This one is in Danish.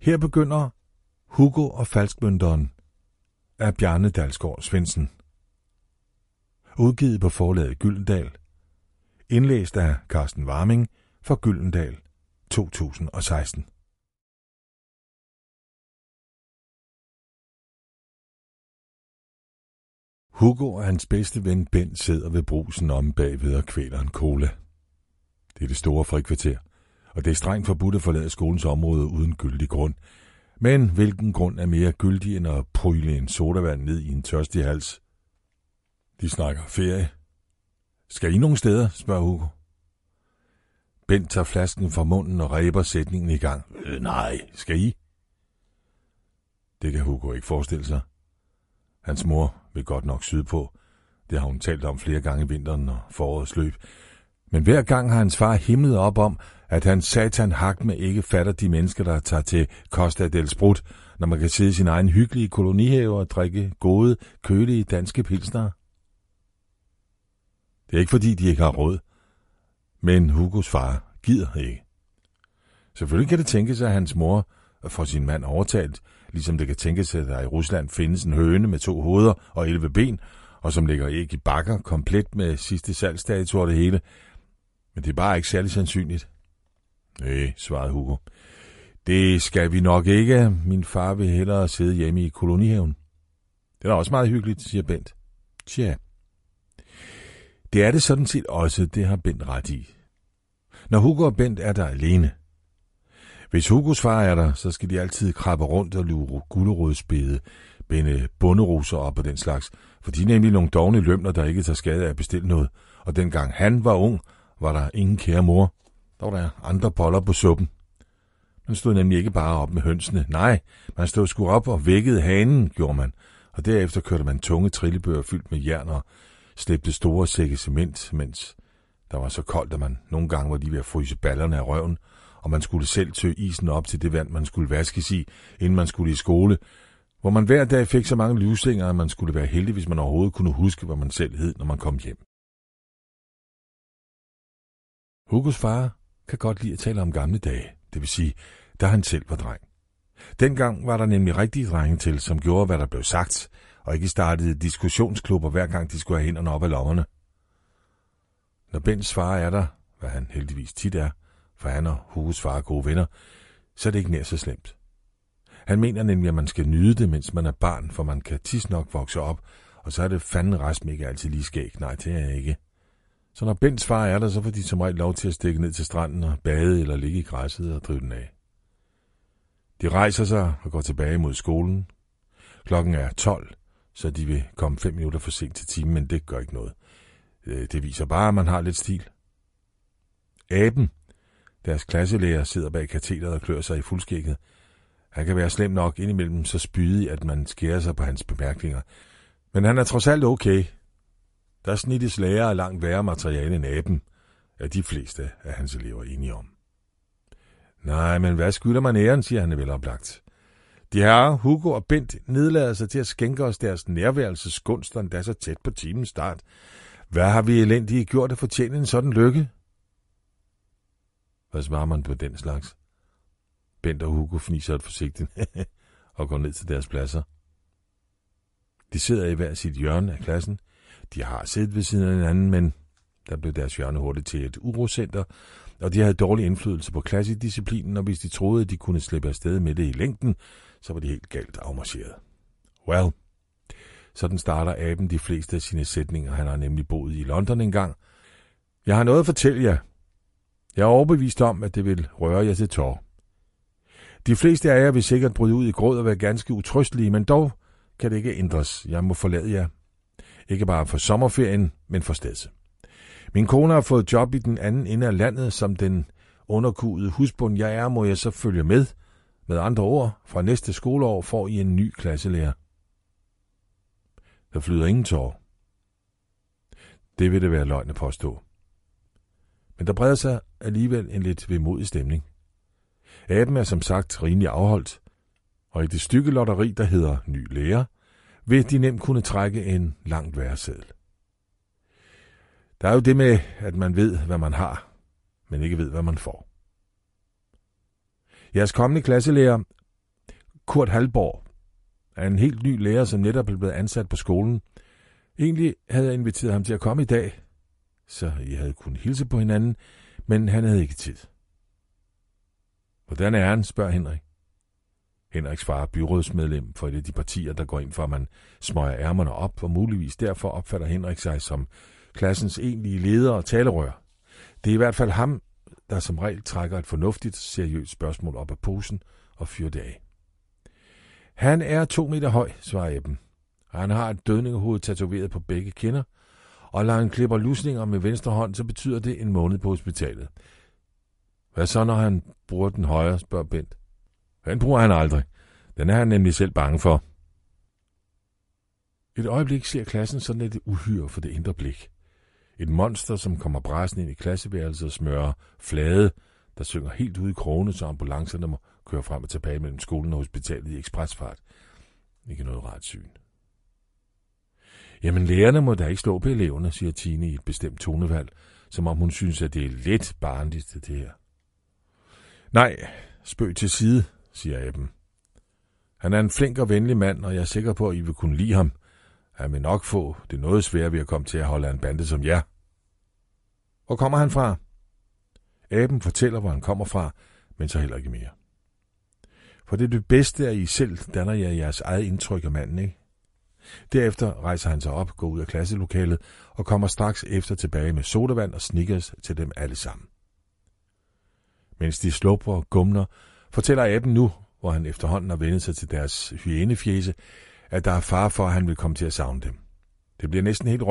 Her begynder Hugo og falskmønteren af Bjarne Dalsgaard Svendsen. Udgivet på forlaget Gyldendal. Indlæst af Carsten Warming for Gyldendal 2016. Hugo og hans bedste ven Ben sidder ved brusen om bagved og kvæler en cola. Det er det store frikvarter, og det er strengt forbudt at forlade skolens område uden gyldig grund. Men hvilken grund er mere gyldig end at pryle en sodavand ned i en tørstig hals? De snakker ferie. Skal I nogen steder, spørger Hugo. Ben tager flasken fra munden og ræber sætningen i gang. Nej, skal I? Det kan Hugo ikke forestille sig. Hans mor vil godt nok sydpå. Det har hun talt om flere gange i vinteren og forårets løb. Men hver gang har hans far himlet op om, at han satan hak med ikke fatter de mennesker, der tager til Costa del Sprut, når man kan sidde i sin egen hyggelige kolonihave og drikke gode, kølige danske pilsner. Det er ikke fordi, de ikke har råd. Men Hugos far gider ikke. Selvfølgelig kan det tænkes, at hans mor får sin mand overtalt, ligesom det kan tænkes, at der i Rusland findes en høne med 2 hoveder og 11 ben, og som lægger æg i bakker, komplet med sidste salgsdato og det hele. Men det er bare ikke særlig sandsynligt. Nej, svarede Hugo. Det skal vi nok ikke. Min far vil hellere sidde hjemme i kolonihaven. Det er også meget hyggeligt, siger Bent. Tja. Det er det sådan set også, det har Bent ret i. Når Hugo og Bent er der alene. Hvis Hugos far er der, så skal de altid krabbe rundt og lure gulerodsbede, binde bunderoser op og den slags, for de er nemlig nogle dovne lømler, der ikke tager skade af at bestille noget. Og dengang han var ung, var der ingen kære mor. Der var der andre boller på suppen. Man stod nemlig ikke bare op med hønsene. Nej, man stod sgu op og vækkede hanen, gjorde man. Og derefter kørte man tunge trillebøger fyldt med jern og slæbte store sække cement, mens der var så koldt, at man nogle gange var lige ved at fryse ballerne af røven, og man skulle selv tø isen op til det vand, man skulle vaskes i, inden man skulle i skole, hvor man hver dag fik så mange livslinger, at man skulle være heldig, hvis man overhovedet kunne huske, hvad man selv hed, når man kom hjem. Hugos far kan godt lide at tale om gamle dage, det vil sige, da han selv var dreng. Dengang var der nemlig rigtige drenge til, som gjorde, hvad der blev sagt, og ikke startede diskussionsklubber, hver gang de skulle have hænderne op af lommerne. Når Bens far er der, hvad han heldigvis tit er, for han og Hugos far er gode venner, så er det ikke nær så slemt. Han mener nemlig, at man skal nyde det, mens man er barn, for man kan tis nok vokse op, og så er det fanden resten ikke altid lige skæg. Nej, det er jeg ikke. Så når Bens far er der, så får de som regel lov til at stikke ned til stranden og bade eller ligge i græsset og drive den af. De rejser sig og går tilbage mod skolen. Klokken er 12, så de vil komme 5 minutter for sent til timen, men det gør ikke noget. Det viser bare, at man har lidt stil. Aben, deres klasselærer, sidder bag katedret og klør sig i fuldskægget. Han kan være slem nok indimellem så spydig, at man skærer sig på hans bemærkninger. Men han er trods alt okay. Der snittes lærer af langt værre materiale end aben, er de fleste af hans elever enige om. Nej, men hvad skylder man æren, siger han veloplagt. De herrer, Hugo og Bent, nedlader sig til at skænke os deres nærværelsesgunst, endda så tæt på timens start. Hvad har vi elendige gjort at fortjene en sådan lykke? Hvad svarer man på den slags? Bent og Hugo fniser et forsigtigt og går ned til deres pladser. De sidder i hver sit hjørne af klassen. De har siddet ved siden af hinanden, men der blev deres hjørne hurtigt til et urocenter, og de havde dårlig indflydelse på klassedisciplinen, og hvis de troede, at de kunne slippe afsted med det i længden, så var de helt galt afmarcheret. Well, sådan starter aben de fleste af sine sætninger. Han har nemlig boet i London engang. Jeg har noget at fortælle jer. Jeg er overbevist om, at det vil røre jer til tår. De fleste af jer vil sikkert bryde ud i gråd og være ganske utrystelige, men dog kan det ikke ændres. Jeg må forlade jer. Ikke bare for sommerferien, men for stedet. Min kone har fået job i den anden ende af landet, som den underkugede husbund jeg er, må jeg så følge med. Med andre ord, fra næste skoleår får I en ny klasselærer. Der flyder ingen tårer. Det vil det være løgn at påstå. Men der breder sig alligevel en lidt vemodig stemning. Aben er som sagt rimelig afholdt, og i det stykke lotteri, der hedder ny lærer, vil de nemt kunne trække en langt værre seddel. Der er jo det med, at man ved, hvad man har, men ikke ved, hvad man får. Jeres kommende klasselærer Kurt Halborg er en helt ny lærer, som netop er blevet ansat på skolen. Egentlig havde jeg inviteret ham til at komme i dag, så I havde kunnet hilse på hinanden, men han havde ikke tid. Hvordan er han, spørger Henrik. Henriks far er byrådsmedlem for et af de partier, der går ind for, at man smøger ærmerne op, og muligvis derfor opfatter Henrik sig som klassens egentlige leder og talerør. Det er i hvert fald ham, der som regel trækker et fornuftigt, seriøst spørgsmål op af posen og fyrer det af. Han er 2 meter høj, svarer Eben. Han har et dødningehoved tatoveret på begge kinder, og når han klipper lusninger med venstre hånd, så betyder det en måned på hospitalet. Hvad så, når han bruger den højre, spørger Bent. Den bruger han aldrig. Den er han nemlig selv bange for. Et øjeblik ser klassen sådan et uhyre for det indre blik. Et monster, som kommer brasen ind i klasseværelset og smører flade, der synger helt ude i krogene, så ambulancerne må køre frem og tilbage mellem skolen og hospitalet i ekspresfart. Ikke noget rart syn. Jamen, lærerne må da ikke slå på eleverne, siger Tine i et bestemt tonevalg, som om hun synes, at det er lidt barnligt, det her. Nej, spøg til side, siger Eben. Han er en flink og venlig mand, og jeg er sikker på, at I vil kunne lide ham. Han vil nok få det noget svært ved at komme til at holde en bande som jer. Hvor kommer han fra? Eben fortæller, hvor han kommer fra, men så heller ikke mere. For det er det bedste, at I selv danner jer jeres eget indtryk af manden, ikke? Derefter rejser han sig op, går ud af klasselokalet og kommer straks efter tilbage med sodavand og Snickers til dem alle sammen. Mens de slupper og gumner, fortæller Eben nu, hvor han efterhånden har vendt sig til deres hyænefjæse, at der er fare for, at han vil komme til at savne dem. Det bliver næsten helt